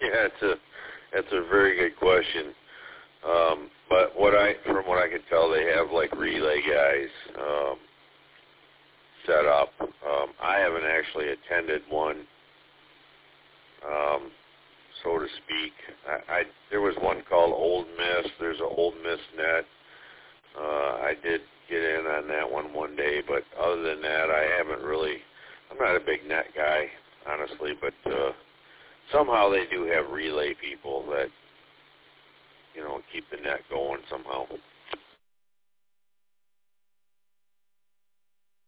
Yeah, that's a very good question. But from what I can tell, they have like relay guys set up. I haven't actually attended one, so to speak. There was one called Old Miss. There's an Old Miss Net. I did get in on that one day, but other than that, I haven't really. I'm not a big net guy, honestly, but somehow they do have relay people that, keep the net going somehow.